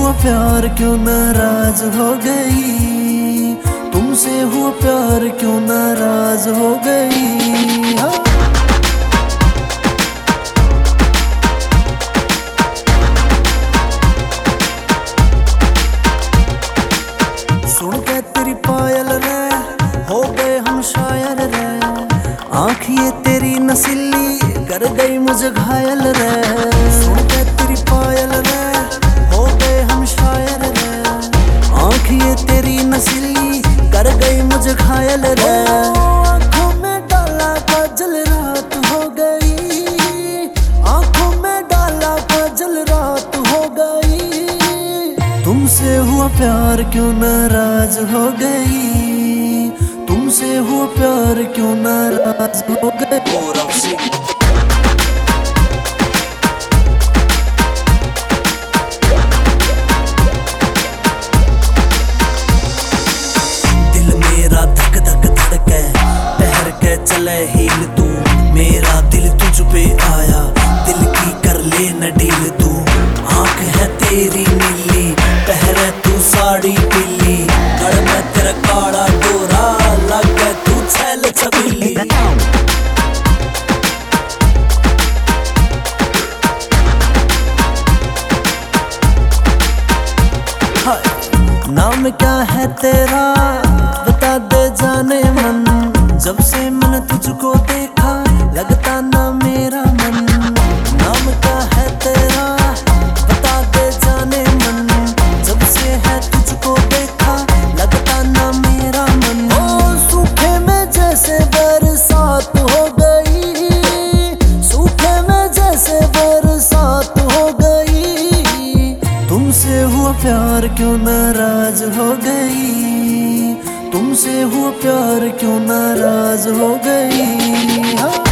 हुआ प्यार क्यों नाराज हो गई, तुमसे हुआ प्यार क्यों नाराज हो गई। हाँ। सुन के तेरी पायल रे हो गए हम शायर रे, आँख ये तेरी नसीली कर गई मुझे घायल रे। सुन के तेरी पायल रे हो गए हम शायर रे, आँख ये तेरी नसीली कर गई मुझे घायल रे। आँखों में डाला काजल रात हो गई, आँखों में डाला काजल रात हो गई। तुमसे हुआ प्यार क्यों नाराज हो गई, तुमसे हुआ प्यार क्यों नाराज हो गई। दिल मेरा धक धक धड़के ठहर के चले हील तू, मेरा दिल तुझ पे आया दिल की कर ले न ढील तू। आंख है तेरी नीली पहरे तू साड़ी पीली, गड़ में तेरा काड़ा गोरा लगे तू छैल छबीली। नाम क्या है तेरा बता दे जाने मन, जब से मैंने तुझको देखा लगता ना मेरा मन। नाम क्या है तेरा बता दे जाने मन, जब से है तुझको देखा लगता ना मेरा मन। ओ सूखे में जैसे बरसात हो गई, सूखे में जैसे बरसात हो गई। तुमसे हुआ प्यार क्यों नाराज हो गई, तुमसे हुआ प्यार क्यों नाराज हो गई। हाँ।